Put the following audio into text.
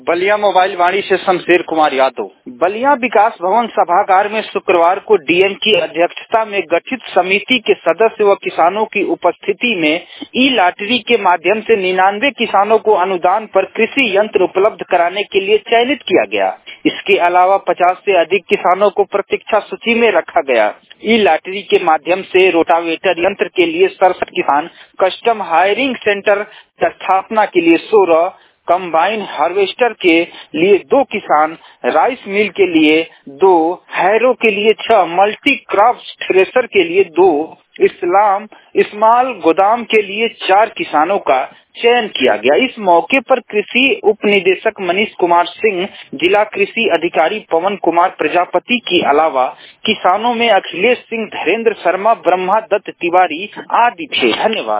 Ballia mobile वाणी से शमशेर कुमार यादव। बलिया विकास भवन सभागार में शुक्रवार को डीएम की अध्यक्षता में गठित समिति के सदस्य व किसानों की उपस्थिति में ई लॉटरी के माध्यम से 99 किसानों को अनुदान पर कृषि यंत्र उपलब्ध कराने के लिए चयनित किया गया। इसके अलावा 50 से अधिक किसानों को प्रतीक्षा सूची में रखा गया। ई लॉटरी के माध्यम से रोटावेटर यंत्र के लिए 67 किसान, कस्टम हायरिंग सेंटर स्थापना के लिए 16, कंबाइन हार्वेस्टर के लिए 2 किसान, राइस मिल के लिए 2, हैरो के लिए 6, मल्टी क्रॉप थ्रेशर के लिए 2, स्मॉल गोदाम के लिए 4 किसानों का चयन किया गया। इस मौके पर कृषि उप निदेशक मनीष कुमार सिंह, जिला कृषि अधिकारी पवन कुमार प्रजापति के अलावा किसानों में अखिलेश सिंह, धीरेन्द्र शर्मा, ब्रह्मा दत्त तिवारी आदि थे। धन्यवाद।